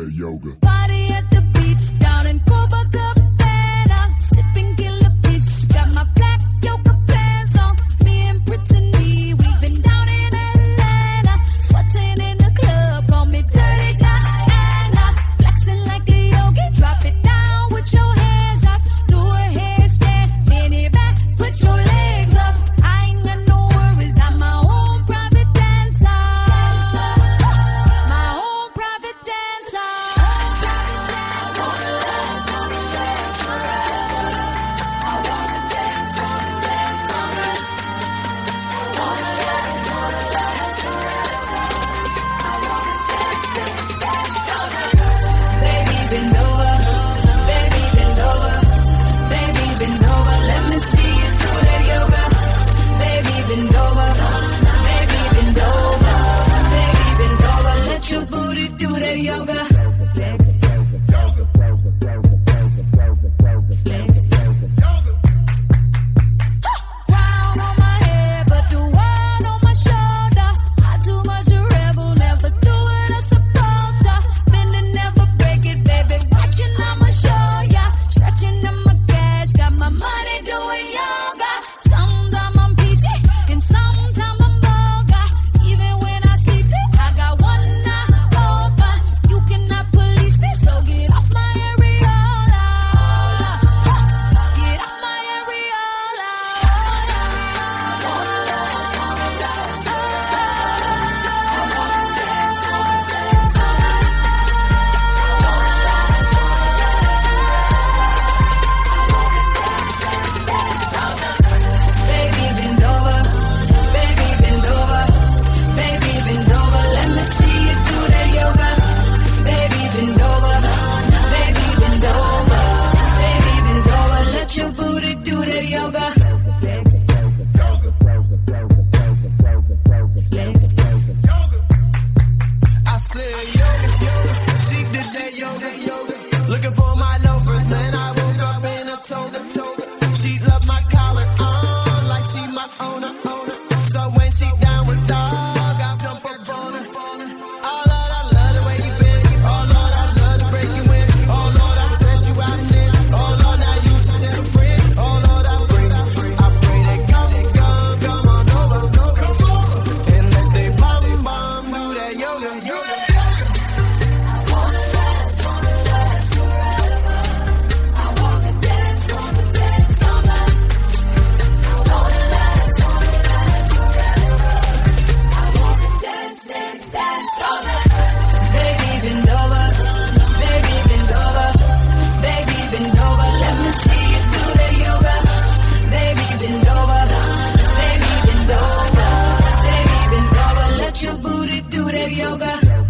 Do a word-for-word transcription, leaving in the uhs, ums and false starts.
that yoga. Party at the beach down in Copacabana, sipping killer fish, got my black yoga pants on. Me and Brittany, we've been down in Atlanta, sweating in the club, call me Dirty Diana. Flexing like a yogi, drop it down with your hands up, do a headstand, bend it back, put your legs up. I ain't got no worries, I'm my own private dancer, my own private dancer. Baby, bend over, baby, bend over, baby, bend over. Let me see you do that yoga. Baby, bend over, baby, bend over, baby, bend over. Let your booty do that yoga. Crown on my head, but the world on my shoulder. I too much a rebel, never do it I'm supposed to. Bend and never break it, baby. Watching, I'ma show ya. Stretching in my cash, got my money doing yoga. Sometimes I'm peachy, and sometimes I'm vulgar. Even when I sleep, I got one eye open. You cannot police me, so get off my areola. Get off my areola. Baby, bend over, baby, bend over, baby, bend over. Let me see you do that yoga. Baby, bend over, baby, bend over, baby, bend over. Let your booty do that yoga. I said yoga, yoga. She did that yoga, yoga. Looking for my loafers, man. I woke up in a toga, toga. She love my collar on like she my owner, owner. So when she down with dog, I jump up on her. Oh Lord, I love the way you bend. Oh Lord, I love to break you in. Oh Lord, I stretch you out and in. Oh Lord, now you should tell a friend. Oh Lord, I pray, I pray they come, come, come on over, come on, and let they bum bum do that yoga, yoga, yoga. I wanna last, wanna last forever. I wanna dance, wanna dance all night. I wanna last, wanna last forever. I wanna dance, dance, dance all night. Baby, bend over, baby, bend over, baby, bend over. Let me see you do that yoga. Baby, bend over, baby, bend over, baby, bend over. Let your booty do that yoga.